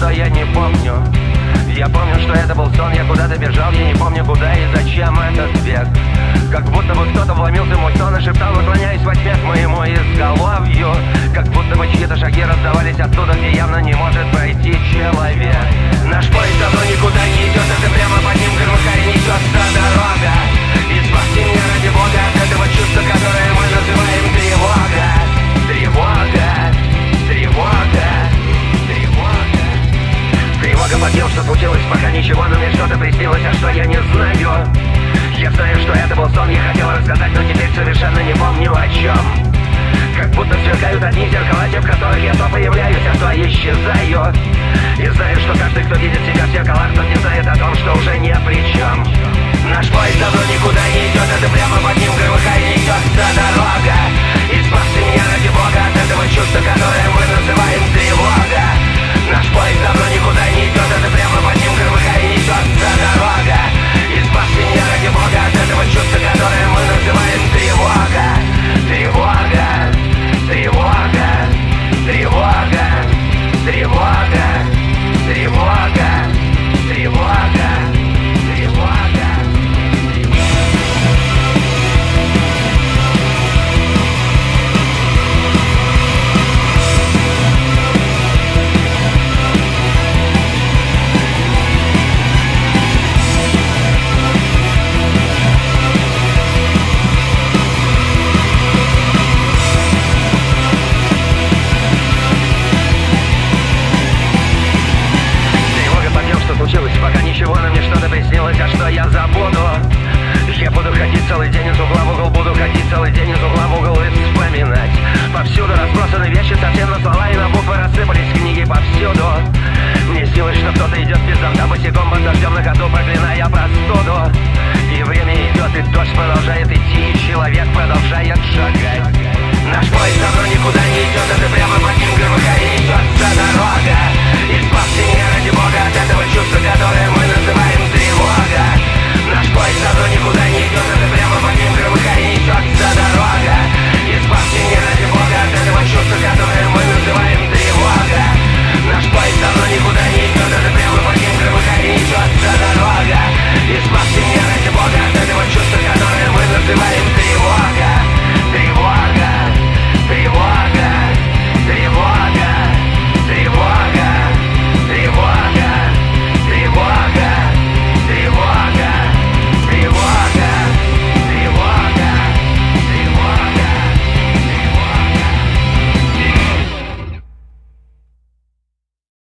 что я не помню. Я помню, что это был сон, я куда-то бежал, я не помню куда и зачем этот бег. Как будто бы кто-то вломился в мой сон и шептал, уклоняясь во тьме к моему изголовью. Как будто бы чьи-то шаги раздавались оттуда, где явно не может пройти человек. Наш поезд давно никуда не идет, это прямо под ним громыхая несется дорога. Избавьте меня ради Бога от этого чувства, которое мы называем тревога. Тревога, тревога, тревога. Тревога по тем, что случилось, пока ничего, но мне что-то приснилось, а что я не знаю. Я знаю, что это был сон, я хотел рассказать, но теперь совершенно не помню о чем. Как будто сверкают одни зеркала, те, в которых я то появляюсь, а то исчезаю. И знаю, что каждый, кто видит себя в зеркалах, тот не знает о том, что уже